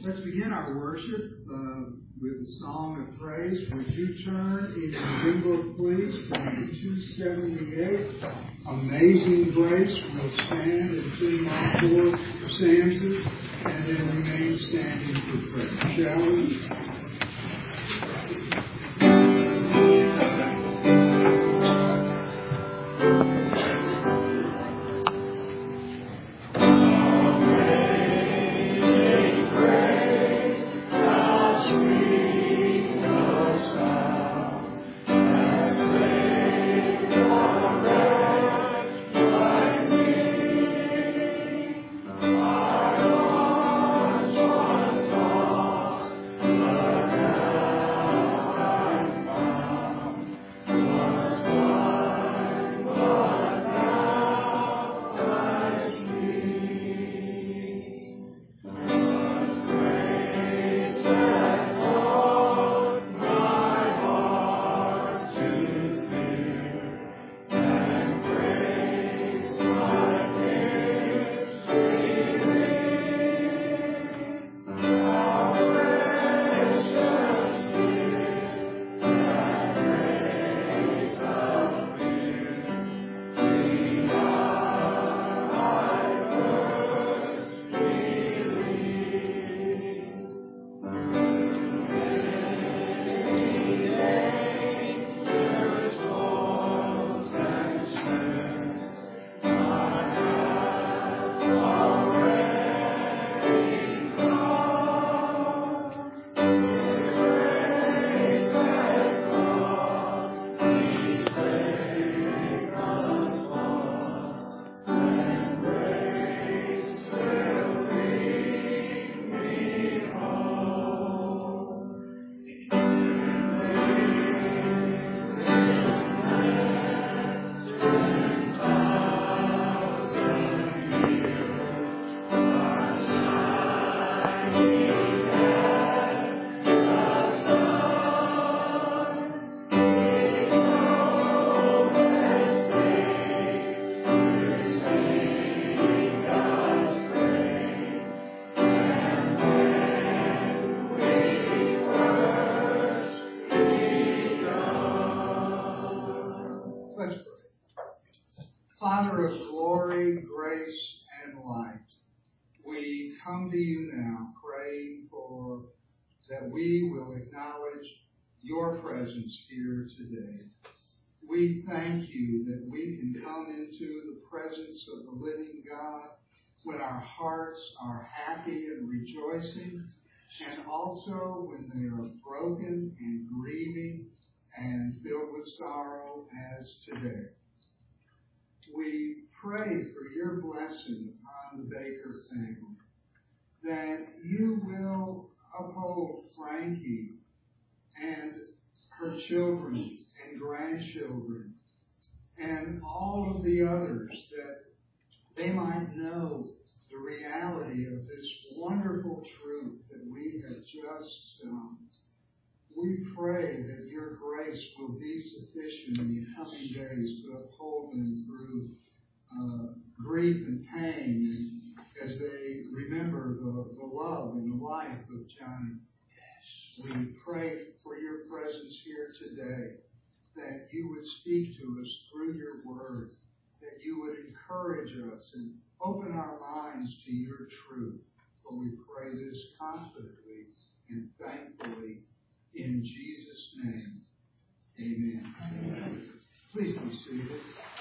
Let's begin our worship with a song of praise. Would you turn in your hymn book, please, to 278, Amazing Grace. We'll stand and sing all four stanzas and then remain standing for prayer. Shall we? Father of glory, grace, and light, we come to you now praying for that we will acknowledge your presence here today. We thank you that we can come into the presence of the living God when our hearts are happy and rejoicing, and also when they are broken and grieving and filled with sorrow as today. We pray for your blessing upon the Baker family, that you will uphold Frankie and her children and grandchildren and all of the others, that they might know the reality of this wonderful truth that we have just sung. We pray that your grace will be sufficient in the coming days to uphold them through grief and pain, and as they remember the love and the life of Johnny. We pray for your presence here today, that you would speak to us through your word, that you would encourage us and open our minds to your truth. For we pray this confidently and thankfully in Jesus' name. Amen. Amen. Please be seated.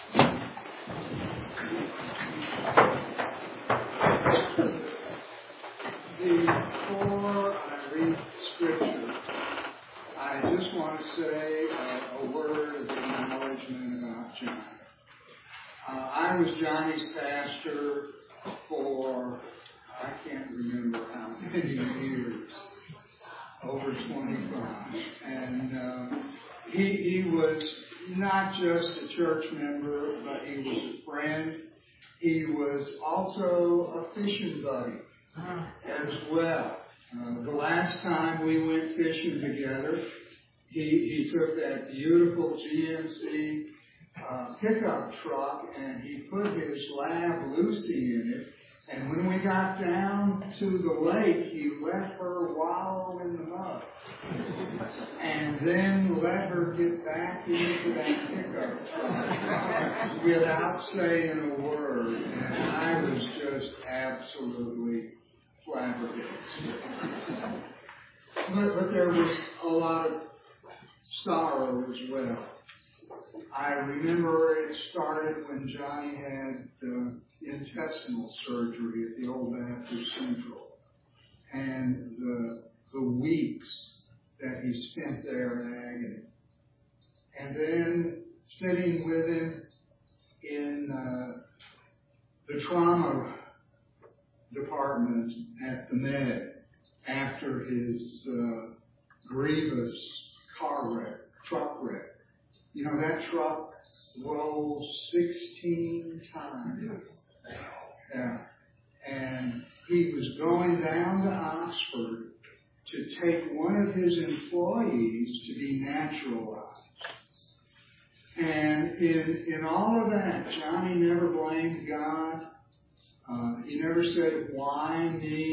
Before I read Scripture, I just want to say a word of acknowledgement about Johnny. I was Johnny's pastor for, I can't remember how many years, over 25. And he was not just a church member, but he was a friend. He was also a fishing buddy as well. The last time we went fishing together, he took that beautiful GMC pickup truck and he put his lab Lucy in it, And when we got down to the lake, he let her wallow in the mud. And then let her get back into that pickup truck without saying a word. And I was just absolutely flabbergasted. But there was a lot of sorrow as well. I remember it started when Johnny had intestinal surgery at the Old Baptist Central, and the weeks that he spent there in agony. And then sitting with him in the trauma department at the Med after his grievous truck wreck. You know, that truck rolled 16 times. Yeah. And he was going down to Oxford to take one of his employees to be naturalized. And in all of that, Johnny never blamed God. He never said, "Why me?"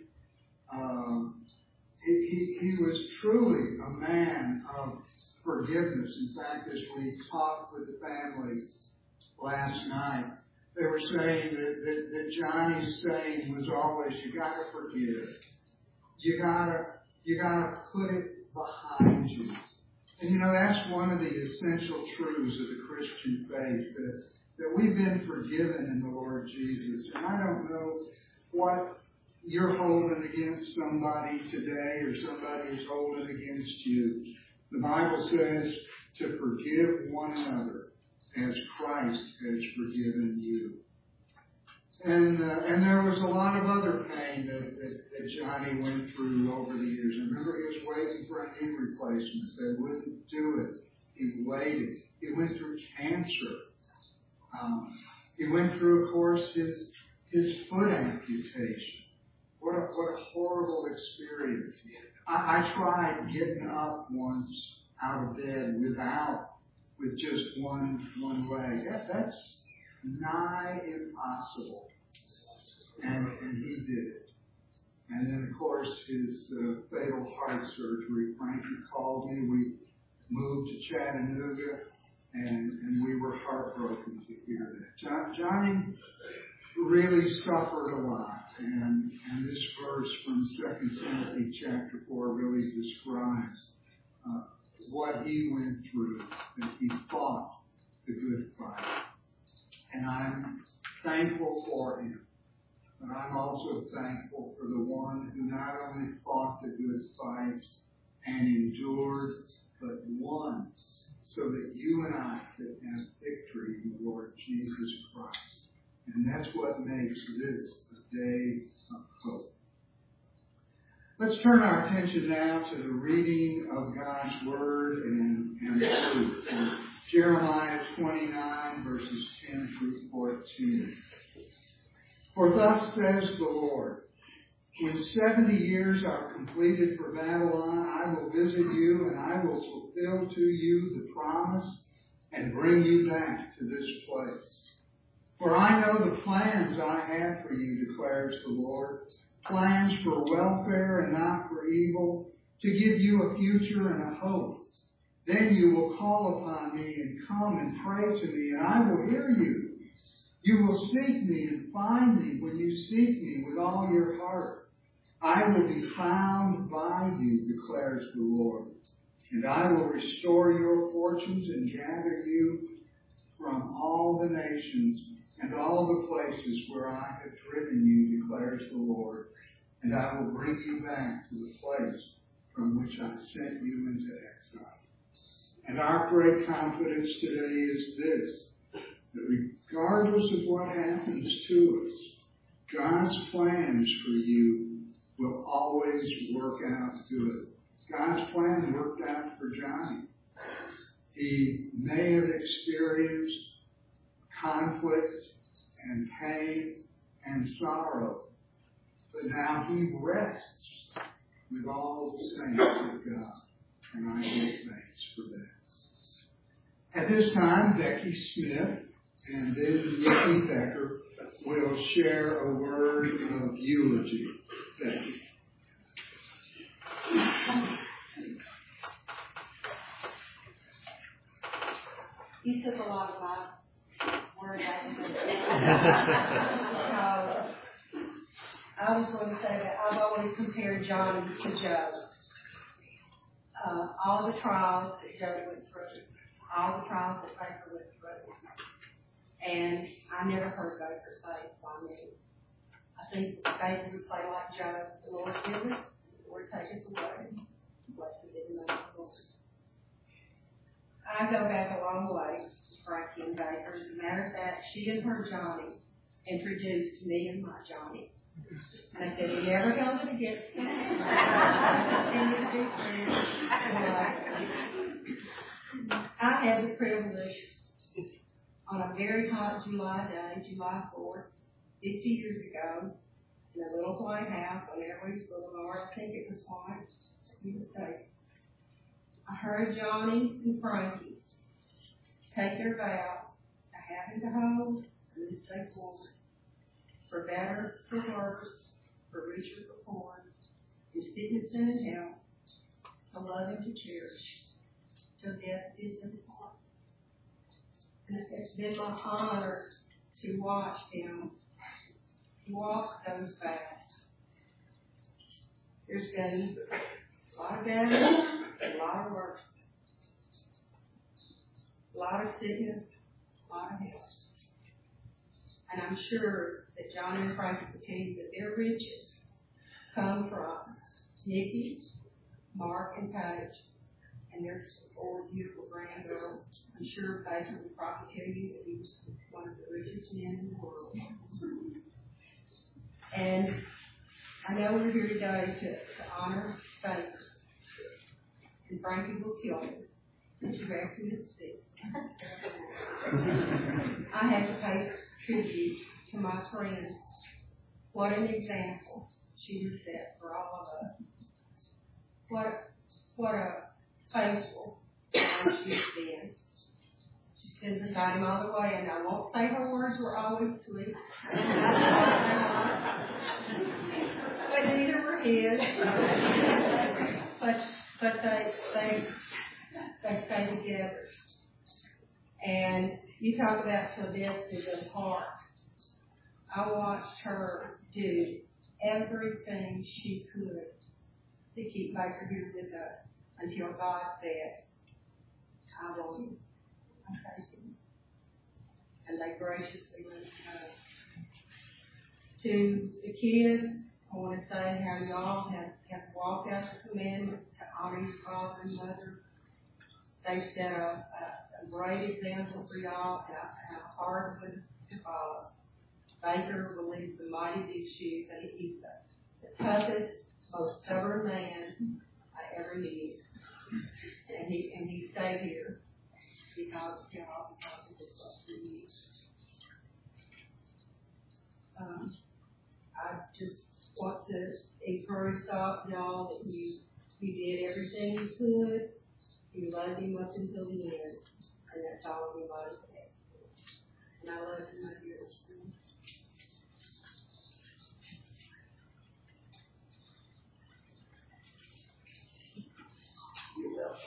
He was truly a man of forgiveness. In fact, as we talked with the family last night, they were saying that Johnny's saying was always, "You got to forgive. You got to put it behind you." And you know, that's one of the essential truths of the Christian faith, that we've been forgiven in the Lord Jesus. And I don't know what you're holding against somebody today or somebody is holding against you. The Bible says to forgive one another as Christ has forgiven you. And there was a lot of other pain that Johnny went through over the years. I remember he was waiting for a knee replacement. They wouldn't do it. He waited. He went through cancer. He went through, of course, his foot amputation. What a horrible experience. I tried getting up once out of bed with just one leg. That's nigh impossible. And he did it. And then, of course, his fatal heart surgery. Frankie called me. We moved to Chattanooga, and we were heartbroken to hear that. Johnny really suffered a lot. And this verse from 2 Timothy chapter 4 really describes what he went through, that he fought the good fight. And I'm thankful for him. But I'm also thankful for the one who not only fought the good fight and endured, but won, so that you and I could have victory in the Lord Jesus Christ. And that's what makes this a day of hope. Let's turn our attention now to the reading of God's Word and truth. Jeremiah 29, verses 10 through 14. For thus says the Lord, when 70 years are completed for Babylon, I will visit you, and I will fulfill to you the promise and bring you back to this place. For I know the plans I have for you, declares the Lord, plans for welfare and not for evil, to give you a future and a hope. Then you will call upon me and come and pray to me, and I will hear you. You will seek me and find me when you seek me with all your heart. I will be found by you, declares the Lord, and I will restore your fortunes and gather you from all the nations and all the places where I have driven you, declares the Lord, and I will bring you back to the place from which I sent you into exile. And our great confidence today is this, that regardless of what happens to us, God's plans for you will always work out good. God's plan worked out for Johnny. He may have experienced conflict and pain and sorrow, but now he rests with all the saints of God, and I give thanks for that. At this time, Becky Smith and then Nikki Becker will share a word of eulogy. Thank you. You took a lot of my words out of it. I was going to say that I've always compared Johnny to Job. All the trials that Job went through, all the trials that Baker went through. And I never heard Baker say, "Why me?" I think Baker would say like Job, "The Lord giveth, the Lord taketh away. Blessed be the name of the Lord." I go back a long way to Frankie and Baker. As a matter of fact, she and her Johnny introduced me and my Johnny. And I said, "We never held it against them." I had the privilege on a very hot July day, July 4th, 50 years ago, in a little white house on Airways Boulevard. I think it was white. You mistake. I heard Johnny and Frankie take their vows to have and to hold and to stay forward. For better, for worse, for richer, for poor, in sickness and in health, to love and to cherish, till death is them part. And it's been my honor to watch them walk those vows. There's been a lot of better, a lot of worse, a lot of sickness, a lot of health. And I'm sure that John and Frankie will tell you that their riches come from Nikki, Mark, and Paige, and their 4 beautiful grandgirls. I'm sure Baker will probably tell you that he was one of the richest men in the world. And I know we're here today to honor Baker. And Frankie will kill me. And you've asked me to speak. I have to pay tribute to my friend. What an example she has set for all of us. What a faithful man she has been. She stood beside him all the way, and I won't say her words were always sweet. But neither were his. But they stay together. And you talk about till death do them part. I watched her do everything she could to keep Baker here with us until God said, "I want him. I'm taking him." And they graciously let him go. To the kids, I want to say how y'all have walked out the commandment to honor your father and mother. They set a great example for y'all and a hard one to follow. Baker will leave the mighty big shoes, and he's the toughest, most stubborn man I ever knew. And he stayed here because of y'all, because of his love for you. I just want to encourage y'all that you did everything you could. You loved him up until the end, and that's all anybody can ask for. And I love you, my dearest friend. You're welcome.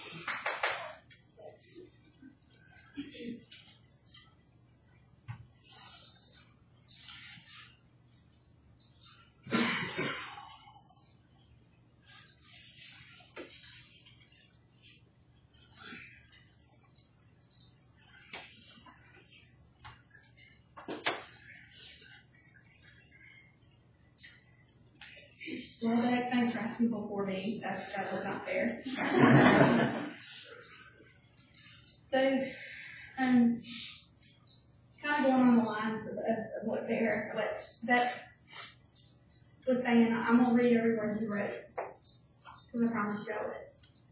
Well, thanks for asking before me. That was not fair. So, kind of going on the lines of what that was saying, I'm going to read every word you wrote, because I promised y'all it.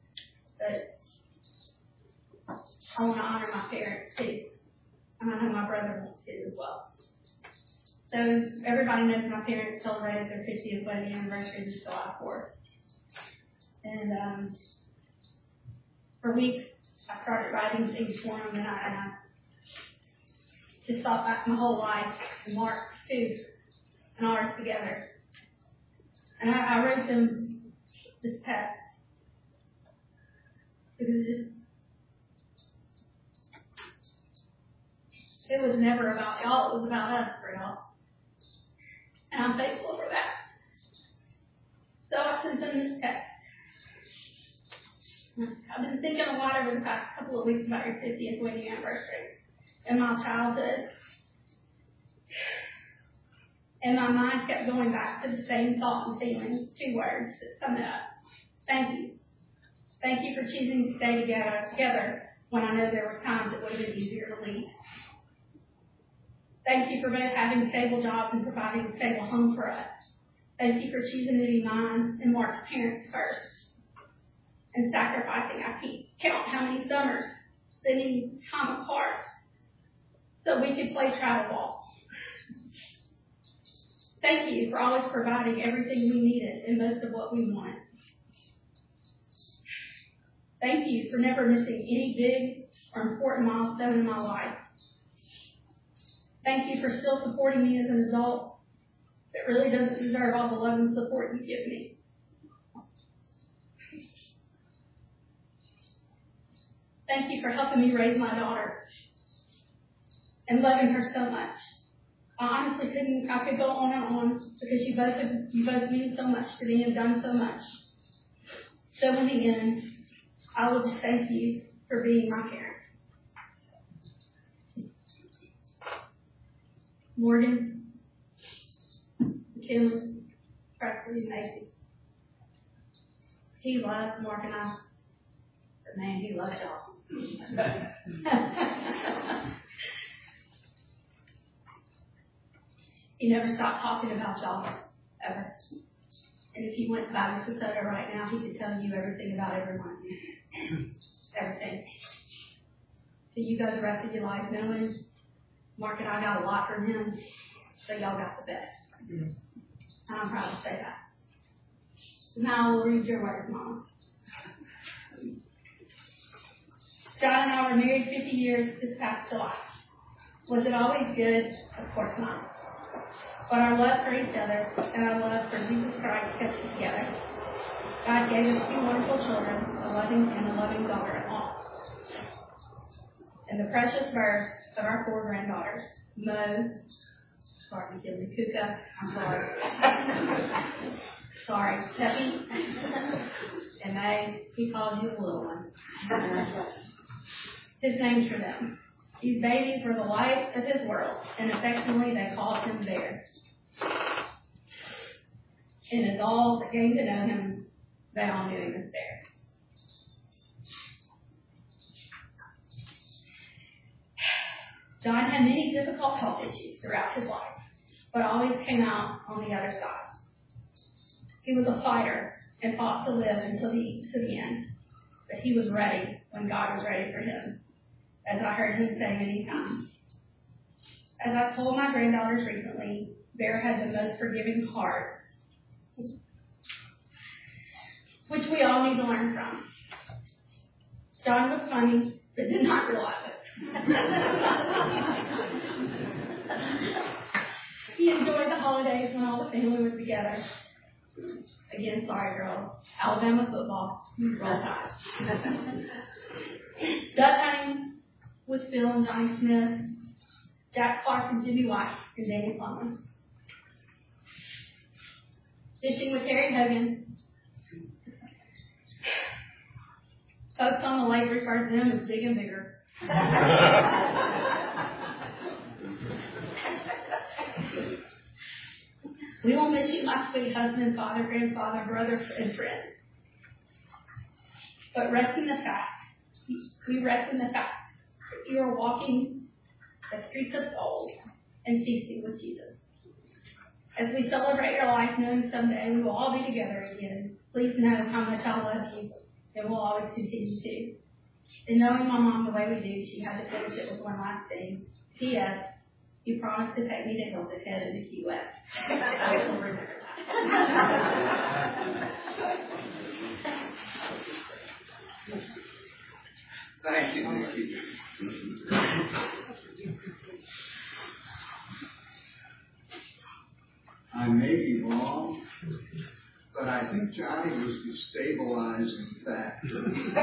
But I want to honor my parents, too. And I know my brother wants to as well. So everybody knows my parents celebrated their 50th wedding anniversary this July 4th. And for weeks, I started writing things for them, and I just thought back my whole life and marked food and ours together. And I wrote them this text because it was never about y'all, it was about us for y'all. And I'm thankful for that. So I sent them this text. I've been thinking a lot over the past couple of weeks about your 50th wedding anniversary and my childhood. And my mind kept going back to the same thought and feeling, 2 words that sum it up. Thank you. Thank you for choosing to stay together when I know there were times it would have been easier to leave. Thank you for both having stable jobs and providing a stable home for us. Thank you for choosing to be mine and Mark's parents first and sacrificing. I can't count how many summers spending time apart so we could play travel ball. Thank you for always providing everything we needed and most of what we wanted. Thank you for never missing any big or important milestone in my life. Thank you for still supporting me as an adult that really doesn't deserve all the love and support you give me. Thank you for helping me raise my daughter and loving her so much. I honestly I could go on and on because you both mean so much to me and done so much. So in the end, I will just thank you for being my parent. Morgan, McKinley, Presley, and Macy. He loved Mark and I, but man, he loved y'all. He never stopped talking about y'all, ever. And if he went to Baptist Soda right now, he could tell you everything about everyone. Everything. So you go the rest of your life knowing Mark and I got a lot from him, so y'all got the best. And I'm proud to say that. Now we'll read your words, Mom. John and I were married 50 years this past July. Was it always good? Of course not. But our love for each other and our love for Jesus Christ kept us together. God gave us 2 wonderful children, a loving daughter at all. And the precious birth of our 4 granddaughters, Mo, sorry, McKinley, Kuka, I'm sorry, Peppy, and May, he calls you the little one. His name's for them. These babies were the light of his world, and affectionately they called him Bear. And as all that came to know him, they all knew him as Bear. John had many difficult health issues throughout his life, but always came out on the other side. He was a fighter and fought to live until the end, but he was ready when God was ready for him, as I heard him say many times. As I told my granddaughters recently, Bear had the most forgiving heart, which we all need to learn from. John was funny, but did not realize it. He enjoyed the holidays when all the family was together. Again, sorry, girl. Alabama football. Roll Tide. Duck hunting with Phil and Johnny Smith, Jack Clark and Jimmy White, and Danny Plummer. Fishing with Harry Hogan. Folks on the lake refer to them as big and bigger. We will miss you, my sweet husband, father, grandfather, brother, and friend. But we rest in the fact that you are walking the streets of gold and feasting with Jesus. As we celebrate your life, knowing someday we will all be together again, please know how much I love you and will always continue to. And knowing my mom the way we do, she had to finish it with one last thing. P.S. You promised to take me to Hilton Head in the Key West. I will remember that. Thank you, Nikki. long, but I think Johnny was the stabilizing factor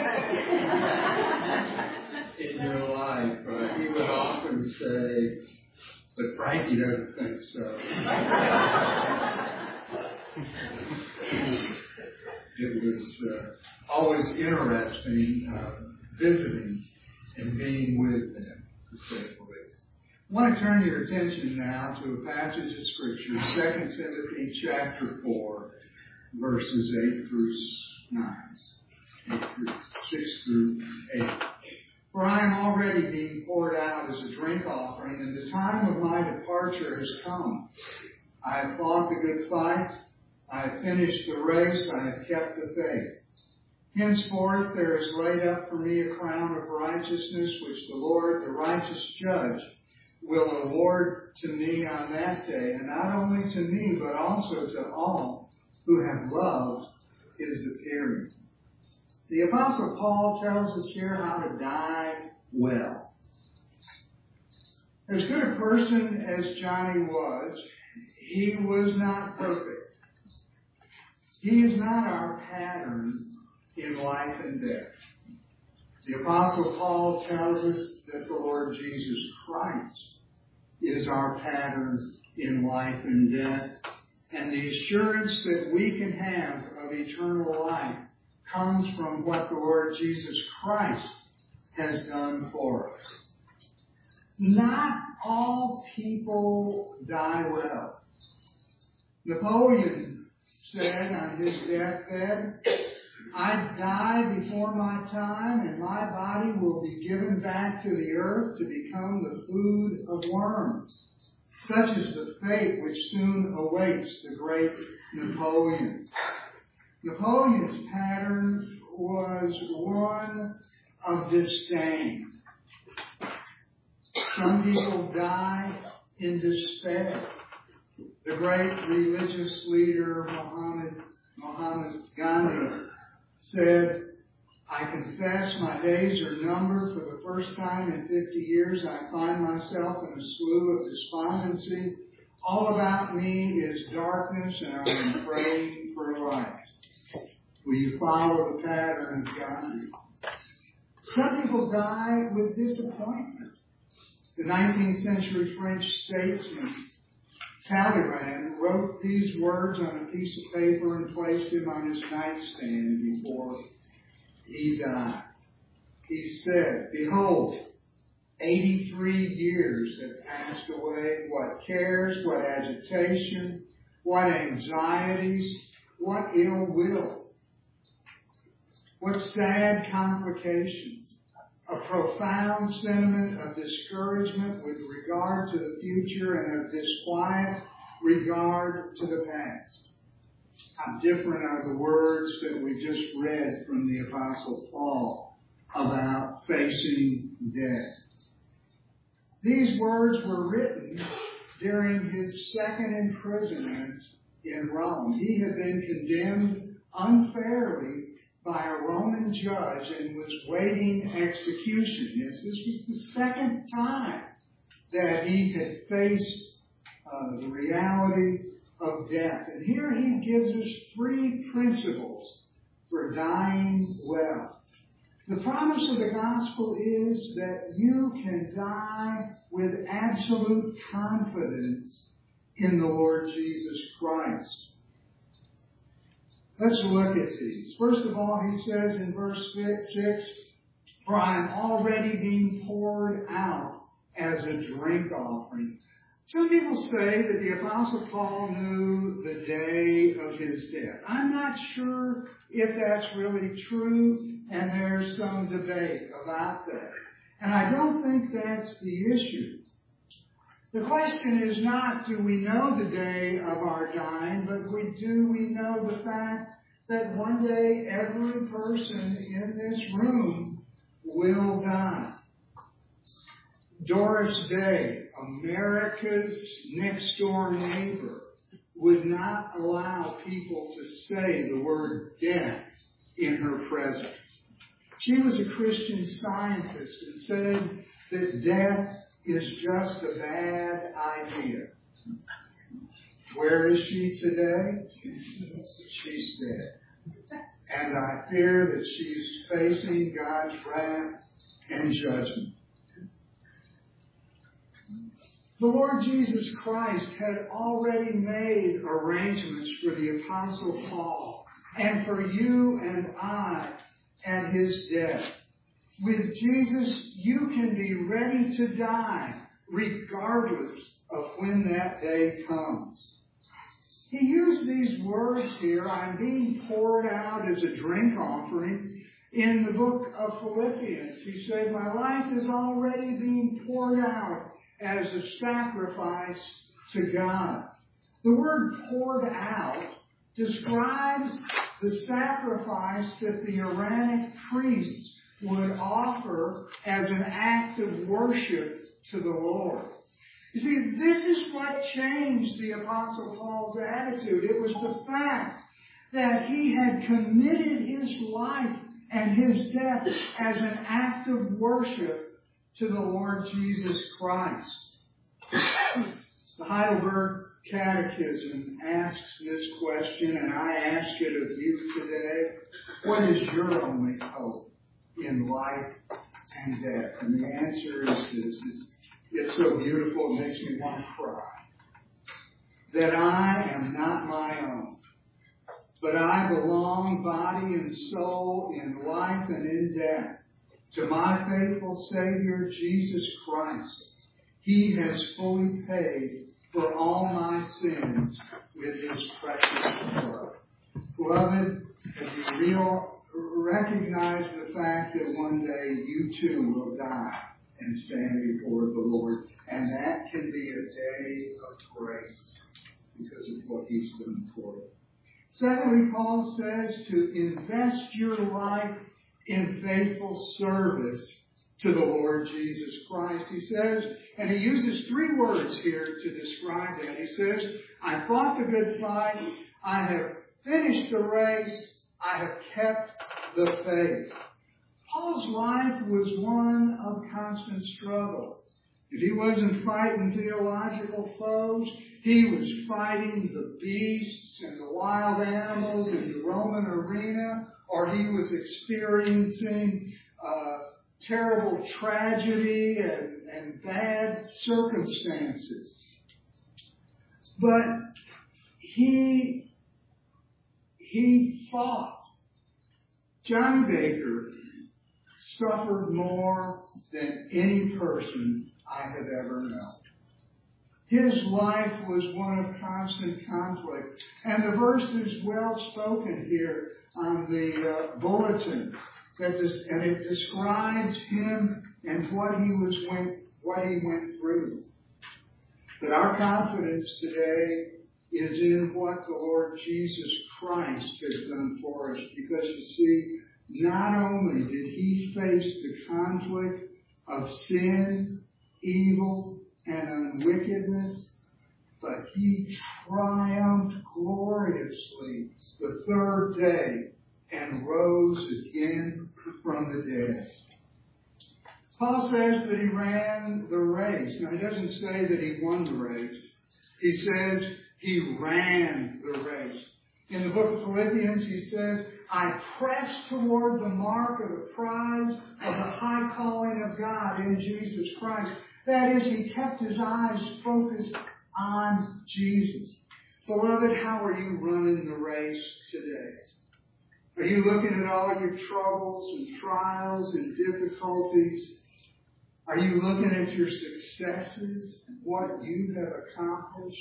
in your life. He would often say, but Frankie doesn't think so. It was always interesting visiting and being with them, to say the least. I want to turn your attention now to a passage of Scripture, 2 Timothy chapter 4, verses 8 through 9, 6 through 8. For I am already being poured out as a drink offering, and the time of my departure has come. I have fought the good fight. I have finished the race. I have kept the faith. Henceforth there is laid up for me a crown of righteousness, which the Lord, the righteous judge, will award to me on that day, and not only to me, but also to all who have loved his appearing. The Apostle Paul tells us here how to die well. As good a person as Johnny was, he was not perfect. He is not our pattern in life and death. The Apostle Paul tells us that the Lord Jesus Christ is our pattern in life and death, and the assurance that we can have of eternal life comes from what the Lord Jesus Christ has done for us. Not all people die well. Napoleon said on his deathbed, I die before my time, and my body will be given back to the earth to become the food of worms. Such is the fate which soon awaits the great Napoleon. Napoleon's pattern was one of disdain. Some people die in despair. The great religious leader Mahatma Gandhi said, I confess my days are numbered. For the first time in 50 years, I find myself in a slough of despondency. All about me is darkness, and I am praying for light. Will you follow the pattern of Gandhi? Some people die with disappointment. The 19th century French statesman Talleyrand wrote these words on a piece of paper and placed them on his nightstand before he died. He said, behold, 83 years have passed away. What cares, what agitation, what anxieties, what ill will, what sad complications, a profound sentiment of discouragement with regard to the future and of disquiet regard to the past. How different are the words that we just read from the Apostle Paul about facing death. These words were written during his second imprisonment in Rome. He had been condemned unfairly by a Roman judge and was waiting execution. Yes, this was the second time that he had faced the reality of death. And here he gives us 3 principles for dying well. The promise of the gospel is that you can die with absolute confidence in the Lord Jesus Christ. Let's look at these. First of all, he says in verse 6, for I am already being poured out as a drink offering. Some people say that the Apostle Paul knew the day of his death. I'm not sure if that's really true, and there's some debate about that. And I don't think that's the issue. The question is not, do we know the day of our dying, but do we know the fact that one day every person in this room will die. Doris Day, America's next door neighbor, would not allow people to say the word death in her presence. She was a Christian Scientist and said that death is just a bad idea. Where is she today? She's dead. And I fear that she's facing God's wrath and judgment. The Lord Jesus Christ had already made arrangements for the Apostle Paul and for you and I at his death. With Jesus, you can be ready to die regardless of when that day comes. He used these words here, I'm being poured out as a drink offering, in the book of Philippians. He said, my life is already being poured out as a sacrifice to God. The word poured out describes the sacrifice that the Aaronic priests would offer as an act of worship to the Lord. You see, this is what changed the Apostle Paul's attitude. It was the fact that he had committed his life and his death as an act of worship to the Lord Jesus Christ. The Heidelberg Catechism asks this question, and I ask it of you today. What is your only hope in life and death? And the answer is this. It's so beautiful, it makes me want to cry. That I am not my own, but I belong body and soul in life and in death to my faithful Savior, Jesus Christ. He has fully paid for all my sins with his precious blood. Beloved, have you recognize the fact that one day you too will die and stand before the Lord. And that can be a day of grace because of what he's done for you. Secondly, Paul says to invest your life in faithful service to the Lord Jesus Christ. He says, and he uses three words here to describe that. He says, I fought the good fight. I have finished the race. I have kept the faith. Paul's life was one of constant struggle. If he wasn't fighting theological foes, he was fighting the beasts and the wild animals in the Roman arena, or he was experiencing terrible tragedy and bad circumstances. But he fought. Johnny Baker suffered more than any person I have ever known. His life was one of constant conflict. And the verse is well spoken here on the bulletin. And it describes him and what he went through. But our confidence today is in what the Lord Jesus Christ has done for us. Because you see, not only did he face the conflict of sin, evil, and unwickedness, but he triumphed gloriously the third day and rose again from the dead. Paul says that he ran the race. Now, he doesn't say that he won the race. He says he ran the race. In the book of Philippians, he says, I press toward the mark of the prize of the high calling of God in Jesus Christ. That is, he kept his eyes focused on Jesus. Beloved, how are you running the race today? Are you looking at all your troubles and trials and difficulties? Are you looking at your successes and what you have accomplished?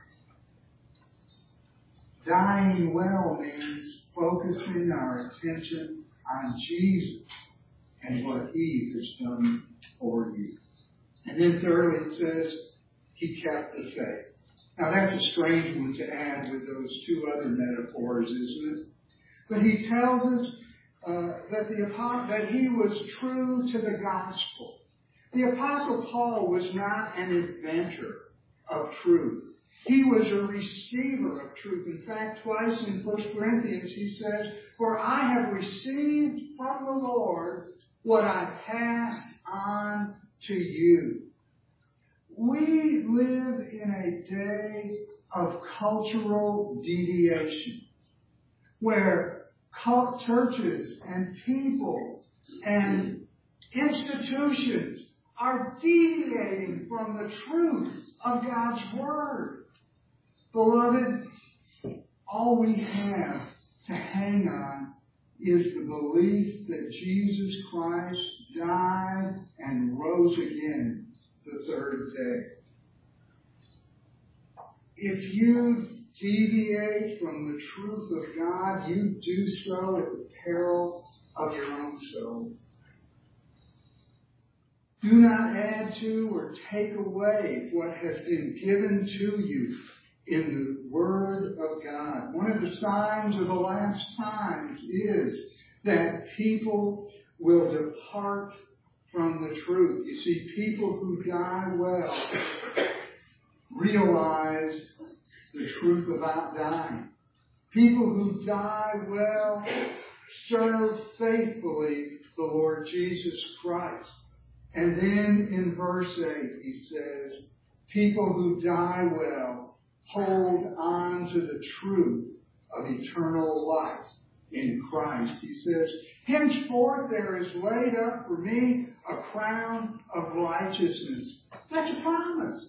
Dying well means focusing our attention on Jesus and what he has done for you. And then thirdly, it says, he kept the faith. Now that's a strange one to add with those two other metaphors, isn't it? But he tells us that he was true to the gospel. The Apostle Paul was not an inventor of truth. He was a receiver of truth. In fact, twice in 1 Corinthians he says, for I have received from the Lord what I passed on to you. We live in a day of cultural deviation, where churches and people and institutions are deviating from the truth of God's Word. Beloved, all we have to hang on is the belief that Jesus Christ died and rose again the third day. If you deviate from the truth of God, you do so at the peril of your own soul. Do not add to or take away what has been given to you in the Word of God. One of the signs of the last times is that people will depart from the truth. You see, people who die well realize the truth about dying. People who die well serve faithfully the Lord Jesus Christ. And then in verse 8 he says, people who die well hold on to the truth of eternal life in Christ. He says, henceforth there is laid up for me a crown of righteousness. That's a promise.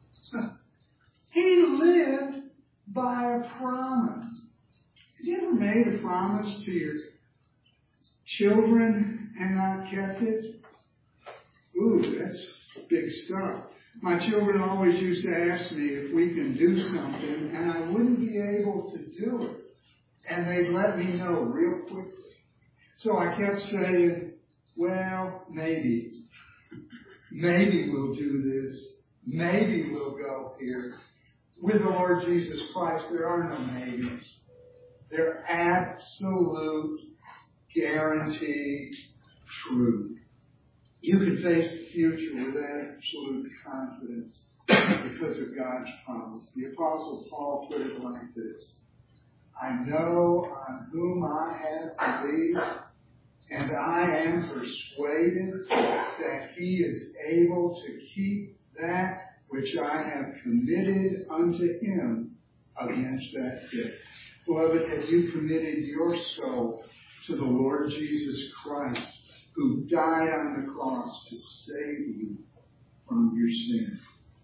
He lived by a promise. Have you ever made a promise to your children and not kept it? Ooh, that's big stuff. My children always used to ask me if we can do something, and I wouldn't be able to do it. And they'd let me know real quickly. So I kept saying, well, maybe. Maybe we'll do this. Maybe we'll go here. With the Lord Jesus Christ, there are no maybes. They're absolute, guaranteed truth. You can face the future with absolute confidence because of God's promise. The Apostle Paul put it like this: I know on whom I have believed, and I am persuaded that he is able to keep that which I have committed unto him against that day. Beloved, have you committed your soul to the Lord Jesus Christ, who died on the cross to save you from your sin?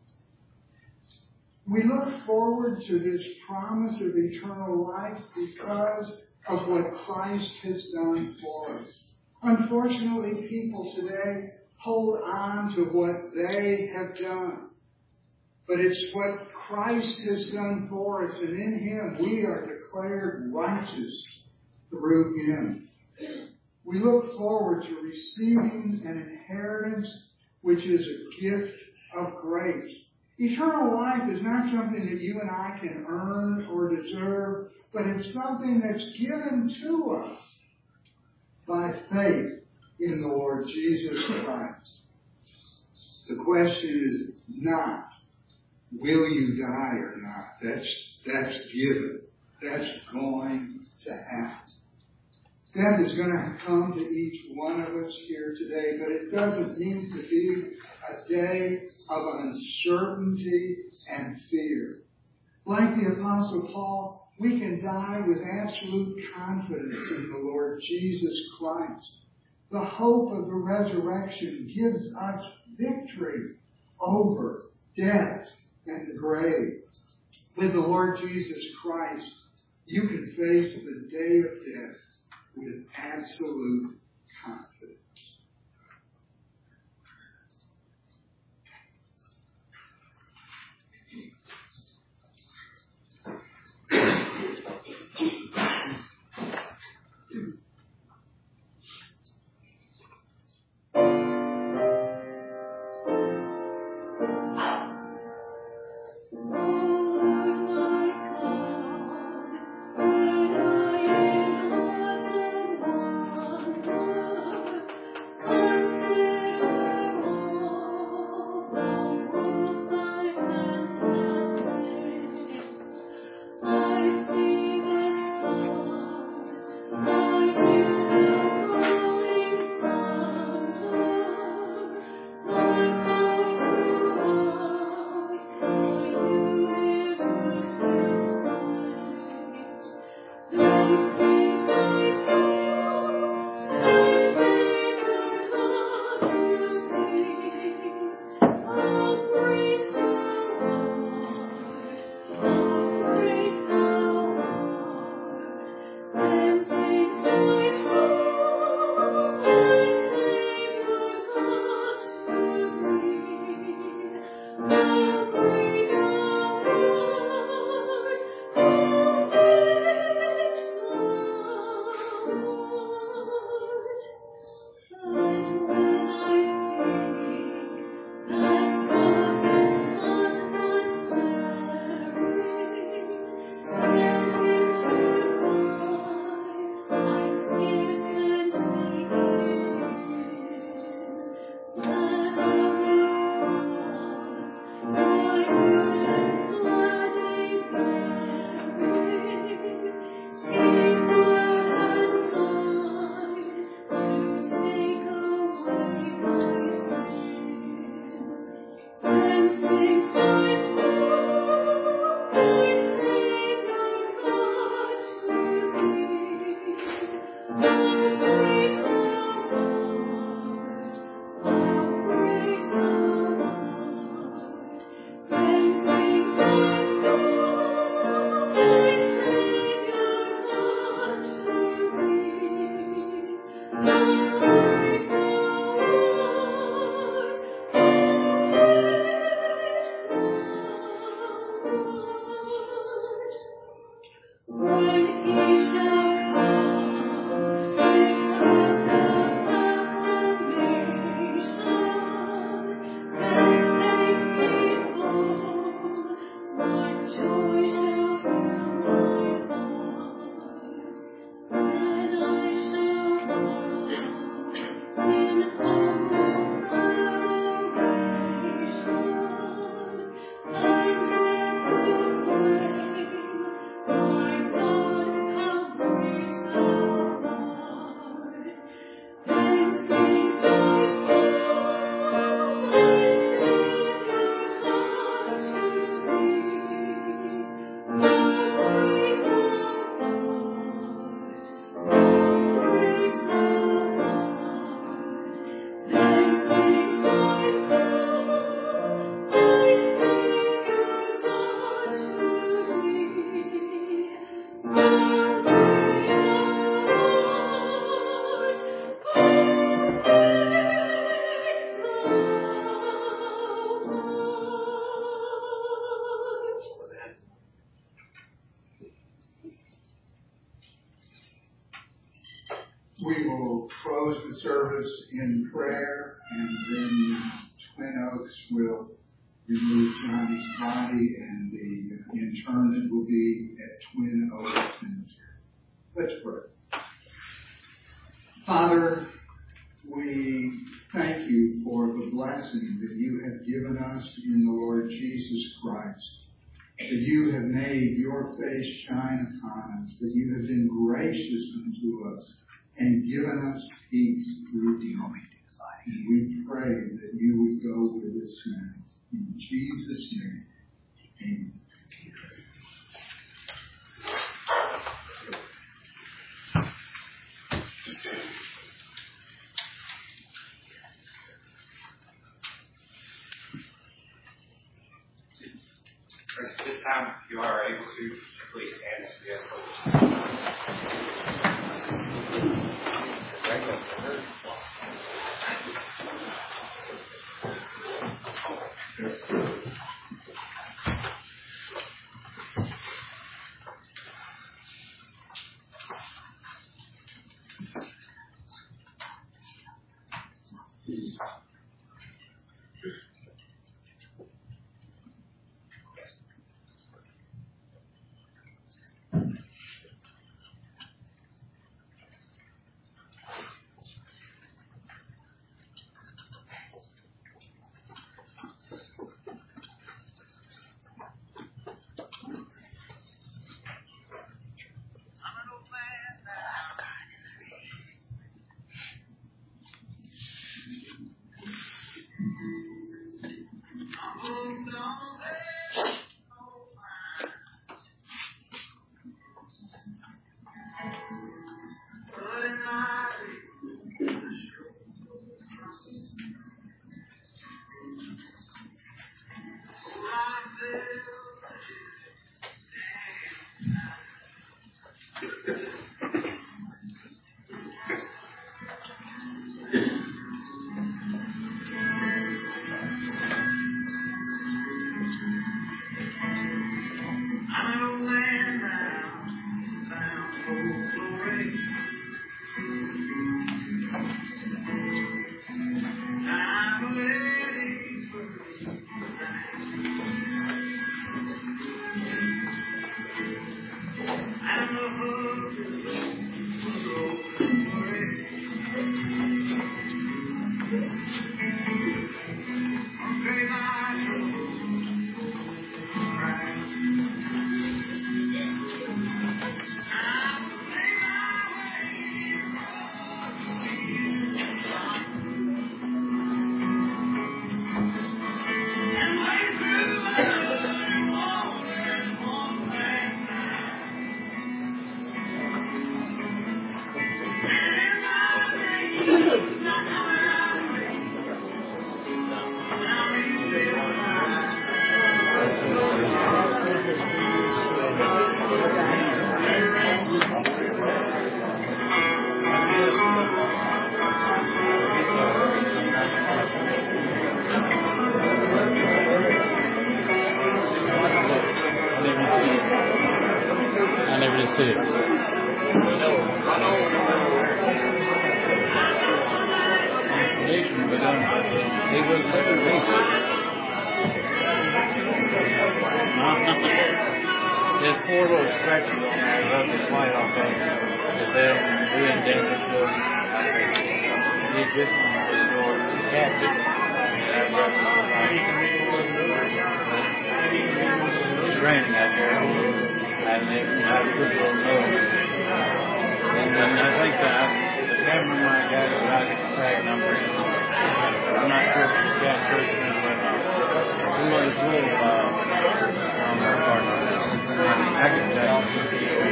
We look forward to this promise of eternal life because of what Christ has done for us. Unfortunately, people today hold on to what they have done. But it's what Christ has done for us, and in Him we are declared righteous through Him. We look forward to receiving an inheritance which is a gift of grace. Eternal life is not something that you and I can earn or deserve, but it's something that's given to us by faith in the Lord Jesus Christ. The question is not, will you die or not? That's given. That's going to happen. Death is going to come to each one of us here today, but it doesn't need to be a day of uncertainty and fear. Like the Apostle Paul, we can die with absolute confidence in the Lord Jesus Christ. The hope of the resurrection gives us victory over death and the grave. With the Lord Jesus Christ, you can face the day of death with absolute confidence. We will close the service in prayer, and then Twin Oaks will remove Johnny's body, and the interment will be at Twin Oaks Cemetery. Let's pray. Father, we thank you for the blessing that you have given us in the Lord Jesus Christ, that you have made your face shine upon us, that you have been gracious unto us and given us peace through him. And we pray that you would go with us now. In Jesus' name, amen. At this time, if you are able to, please stand as we have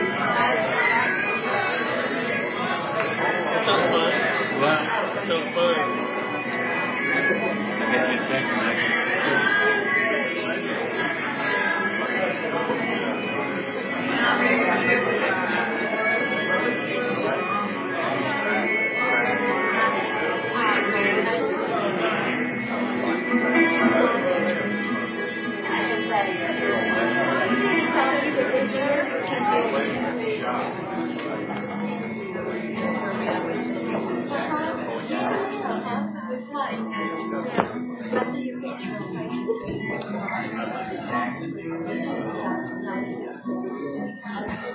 So fun.